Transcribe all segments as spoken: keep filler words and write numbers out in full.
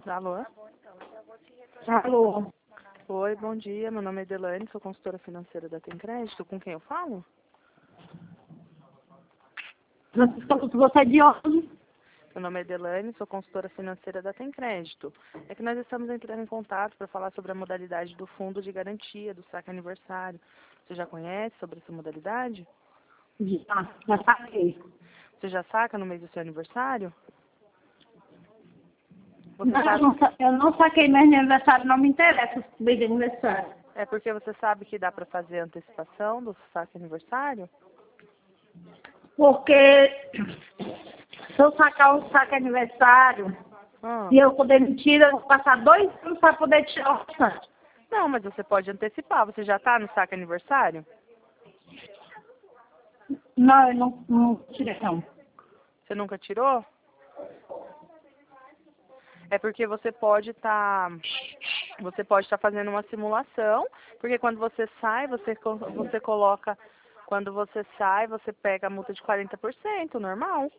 Alô? Alô, Oi, bom dia. Meu nome é Delane, sou consultora financeira da Tem Crédito. Com quem eu falo? você é de onde? Meu nome é Delane, sou consultora financeira da Tem Crédito. É que nós estamos entrando em contato para falar sobre a modalidade do fundo de garantia do saque aniversário. Você já conhece sobre essa modalidade? Já, já saquei. Você já saca no mês do seu aniversário? Você Não, eu sabe... não sa- eu não saquei meu aniversário, não me interessa o mês de aniversário. É porque você sabe que dá para fazer antecipação do saque aniversário? Porque se eu sacar o saque aniversário, Ah. e eu poder me tirar, eu vou passar dois anos para poder tirar o restante. Não, mas você pode antecipar. Você já está no saque aniversário? Não, eu não, não tirei não. Você nunca tirou? É porque você pode estar você pode estar fazendo uma simulação, porque quando você sai, você co- você coloca quando você sai, você pega a multa de quarenta por cento, normal.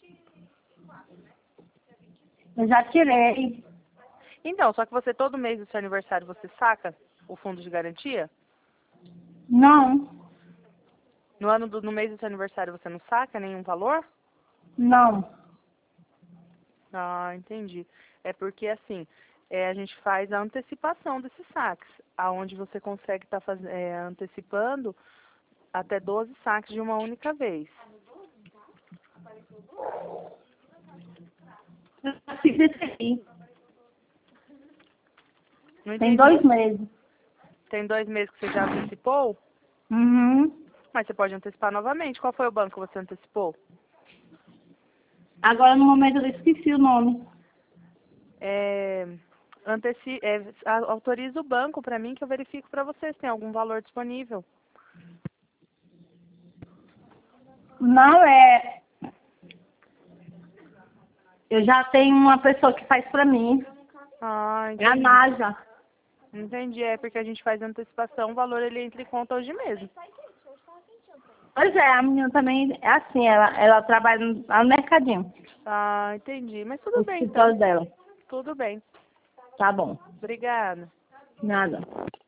Eu já tirei. Então, só que você todo mês do seu aniversário você saca o fundo de garantia? Não, No ano do no mês do seu aniversário você não saca nenhum valor? não. Ah, entendi. É porque assim, é, a gente faz a antecipação desses saques, aonde você consegue estar antecipando até doze saques de uma única vez. Eu já fiz isso aí. Não Tem entendi. dois meses. Tem dois meses que você já antecipou, Uhum. mas você pode antecipar novamente. Qual foi o banco que você antecipou? Agora no momento eu esqueci o nome. É, anteci é, a- autoriza o banco para mim que eu verifico para você se tem algum valor disponível. Não é. Eu já tenho uma pessoa que faz pra mim. Ah, É a entendi. Naja. Entendi, é porque a gente faz antecipação, o valor ele entra em conta hoje mesmo. Pois é, a menina também é assim, ela, ela trabalha no, lá no mercadinho, Ah, entendi. Mas no tudo bem escritório então. dela. Tudo bem. Tá bom. Obrigada. Nada.